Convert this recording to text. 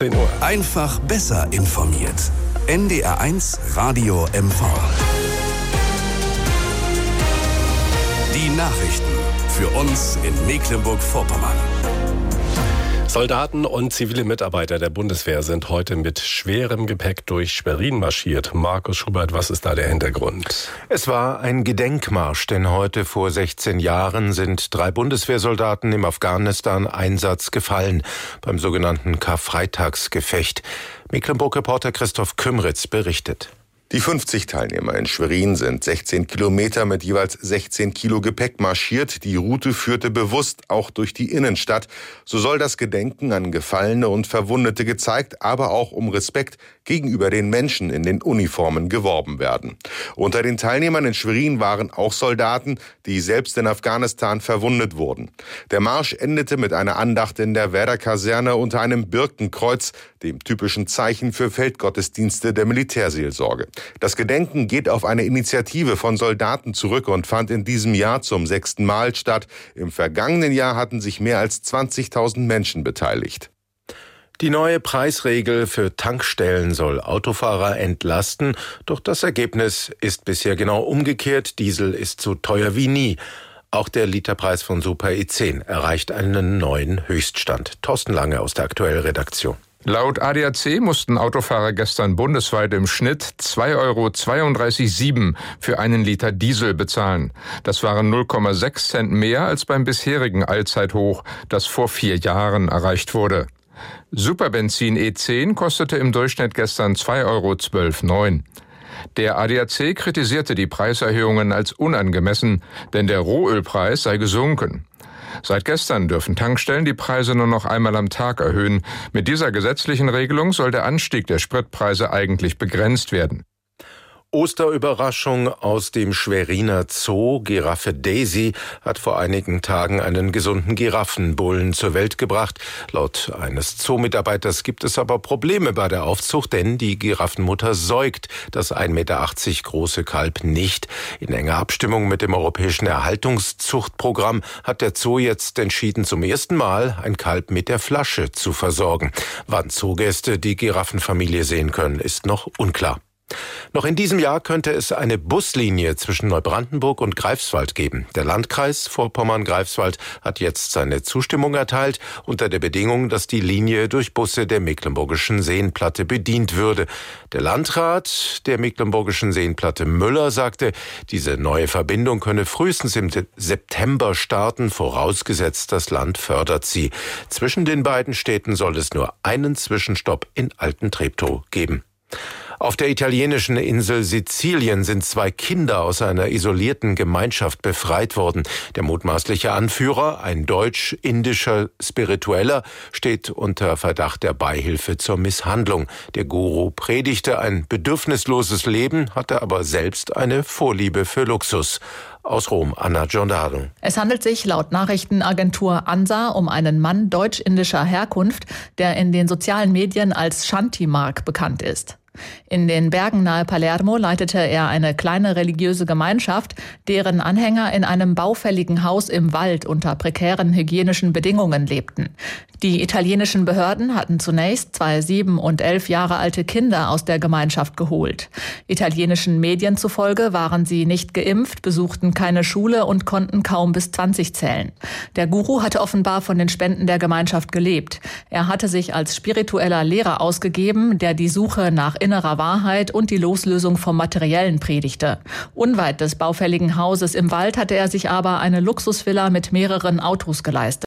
Einfach besser informiert. NDR1 Radio MV. Die Nachrichten für uns in Mecklenburg-Vorpommern. Soldaten und zivile Mitarbeiter der Bundeswehr sind heute mit schwerem Gepäck durch Schwerin marschiert. Markus Schubert, was ist da der Hintergrund? Es war ein Gedenkmarsch, denn heute vor 16 Jahren sind 3 Bundeswehrsoldaten im Afghanistan-Einsatz gefallen, beim sogenannten Karfreitagsgefecht. Mecklenburg-Reporter Christoph Kümritz berichtet. Die 50 Teilnehmer in Schwerin sind 16 Kilometer mit jeweils 16 Kilo Gepäck marschiert. Die Route führte bewusst auch durch die Innenstadt. So soll das Gedenken an Gefallene und Verwundete gezeigt, aber auch um Respekt gegenüber den Menschen in den Uniformen geworben werden. Unter den Teilnehmern in Schwerin waren auch Soldaten, die selbst in Afghanistan verwundet wurden. Der Marsch endete mit einer Andacht in der Werder-Kaserne unter einem Birkenkreuz, dem typischen Zeichen für Feldgottesdienste der Militärseelsorge. Das Gedenken geht auf eine Initiative von Soldaten zurück und fand in diesem Jahr zum 6. Mal statt. Im vergangenen Jahr hatten sich mehr als 20.000 Menschen beteiligt. Die neue Preisregel für Tankstellen soll Autofahrer entlasten, doch das Ergebnis ist bisher genau umgekehrt. Diesel ist so teuer wie nie. Auch der Literpreis von Super E10 erreicht einen neuen Höchststand. Thorsten Lange aus der Aktuell-Redaktion. Laut ADAC mussten Autofahrer gestern bundesweit im Schnitt 2,32,7 € für einen Liter Diesel bezahlen. Das waren 0,6 Cent mehr als beim bisherigen Allzeithoch, das vor 4 Jahren erreicht wurde. Superbenzin E10 kostete im Durchschnitt gestern 2,12,9 €. Der ADAC kritisierte die Preiserhöhungen als unangemessen, denn der Rohölpreis sei gesunken. Seit gestern dürfen Tankstellen die Preise nur noch einmal am Tag erhöhen. Mit dieser gesetzlichen Regelung soll der Anstieg der Spritpreise eigentlich begrenzt werden. Osterüberraschung aus dem Schweriner Zoo. Giraffe Daisy hat vor einigen Tagen einen gesunden Giraffenbullen zur Welt gebracht. Laut eines Zoomitarbeiters gibt es aber Probleme bei der Aufzucht, denn die Giraffenmutter säugt das 1,80 Meter große Kalb nicht. In enger Abstimmung mit dem Europäischen Erhaltungszuchtprogramm hat der Zoo jetzt entschieden, zum ersten Mal ein Kalb mit der Flasche zu versorgen. Wann Zoogäste die Giraffenfamilie sehen können, ist noch unklar. Noch in diesem Jahr könnte es eine Buslinie zwischen Neubrandenburg und Greifswald geben. Der Landkreis Vorpommern-Greifswald hat jetzt seine Zustimmung erteilt, unter der Bedingung, dass die Linie durch Busse der Mecklenburgischen Seenplatte bedient würde. Der Landrat der Mecklenburgischen Seenplatte Müller sagte, diese neue Verbindung könne frühestens im September starten, vorausgesetzt das Land fördert sie. Zwischen den beiden Städten soll es nur einen Zwischenstopp in Altentreptow geben. Auf der italienischen Insel Sizilien sind 2 Kinder aus einer isolierten Gemeinschaft befreit worden. Der mutmaßliche Anführer, ein deutsch-indischer Spiritueller, steht unter Verdacht der Beihilfe zur Misshandlung. Der Guru predigte ein bedürfnisloses Leben, hatte aber selbst eine Vorliebe für Luxus. Aus Rom, Anna Giordano. Es handelt sich laut Nachrichtenagentur ANSA um einen Mann deutsch-indischer Herkunft, der in den sozialen Medien als Shanti-Mark bekannt ist. In den Bergen nahe Palermo leitete er eine kleine religiöse Gemeinschaft, deren Anhänger in einem baufälligen Haus im Wald unter prekären hygienischen Bedingungen lebten. Die italienischen Behörden hatten zunächst 2 7- und 11 Jahre alte Kinder aus der Gemeinschaft geholt. Italienischen Medien zufolge waren sie nicht geimpft, besuchten keine Schule und konnten kaum bis 20 zählen. Der Guru hatte offenbar von den Spenden der Gemeinschaft gelebt. Er hatte sich als spiritueller Lehrer ausgegeben, der die Suche nach innerer Wahrheit und die Loslösung vom Materiellen predigte. Unweit des baufälligen Hauses im Wald hatte er sich aber eine Luxusvilla mit mehreren Autos geleistet.